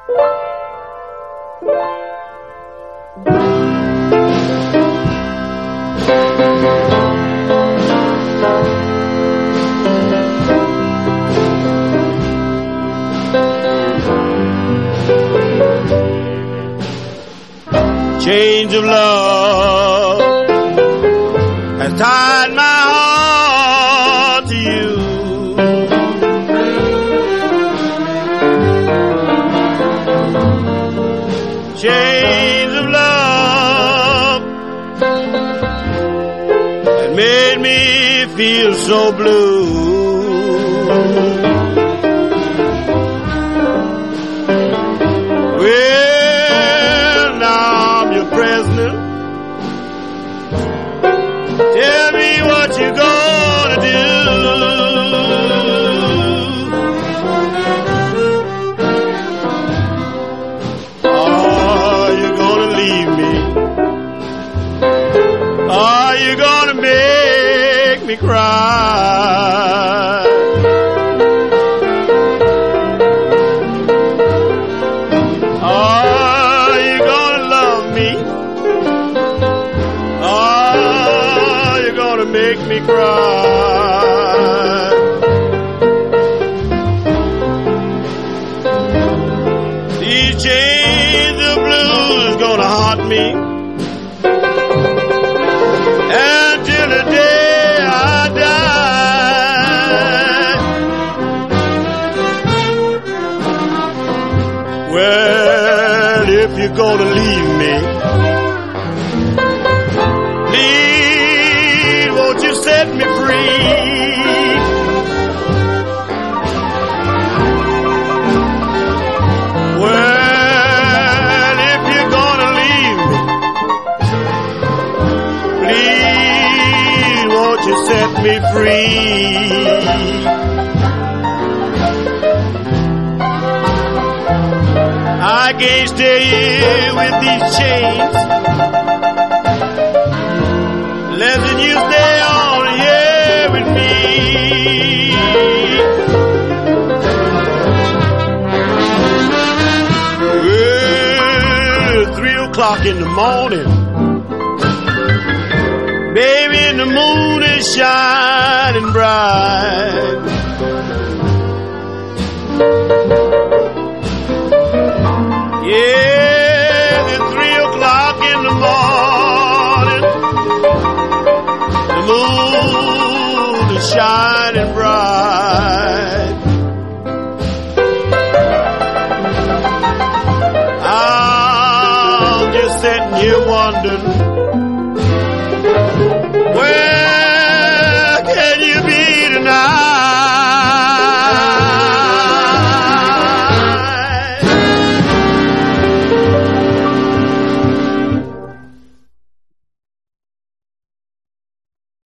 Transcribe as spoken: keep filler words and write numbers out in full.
Chains of love has tied my heart to you. Chains of love that made me feel so blue. Tell me what you gonna do. Are you gonna leave me? Are you gonna make me cry? Are you gonna love me? Make me cry. These chains of blues gonna haunt me until the day I die. Well, if you're gonna leave me, set me free. Well, if you're gonna leave me, please won't you set me free. I can't stay here with these chains less than you stay on here with me. Well, three o'clock in the morning, baby, and the moon is shining bright. Yeah, it's three o'clock in the morning. The moon is shining bright. I'm just sitting here wondering